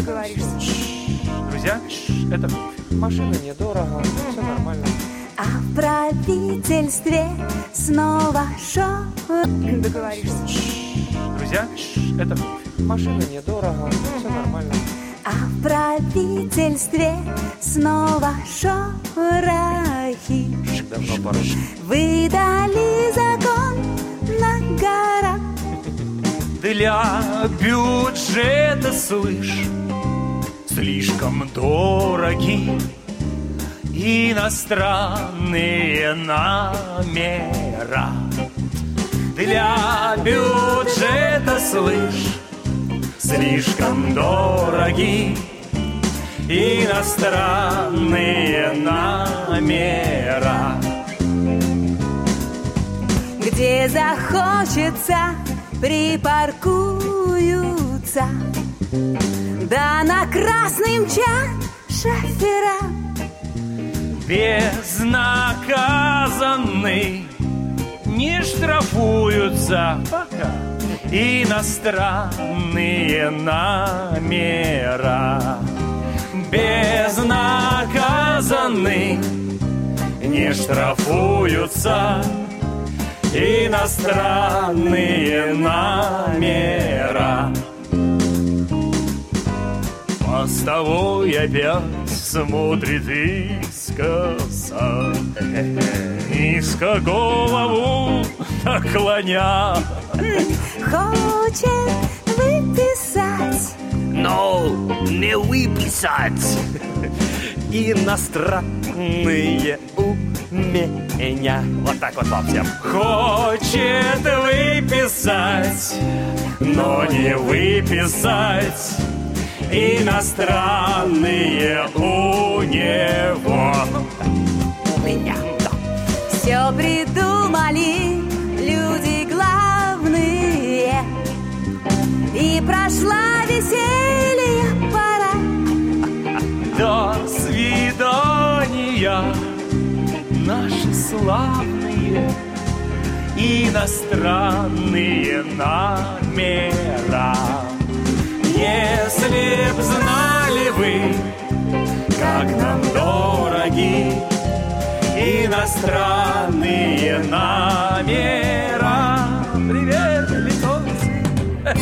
Договоришься. Друзья, это машина недорого, все нормально. А в правительстве снова шоу. Договоришься. Друзья, это машина недорого, все нормально. А в правительстве снова шорохи. Давно пора. Выдали закон на гора. Для бюджета, слышь, слишком дороги иностранные номера. Для бюджета, слышь, слишком дороги иностранные номера. Где захочется, припаркуются. Да на красный мчат шофера. Безнаказанный не штрафуются пока иностранные номера. Безнаказанный не штрафуются иностранные номера. Мостовой опять смотрит искоса, низко голову наклоня. Хочет выписать, Но не выписать иностранные умения. Вот так вот вам всем. Хочет выписать, но не выписать иностранные у него. У меня, да. все придумали люди главные. И прошла веселье пора. До свидания, наши славные иностранные номера. Если б знали вы, как нам дороги иностранные номера.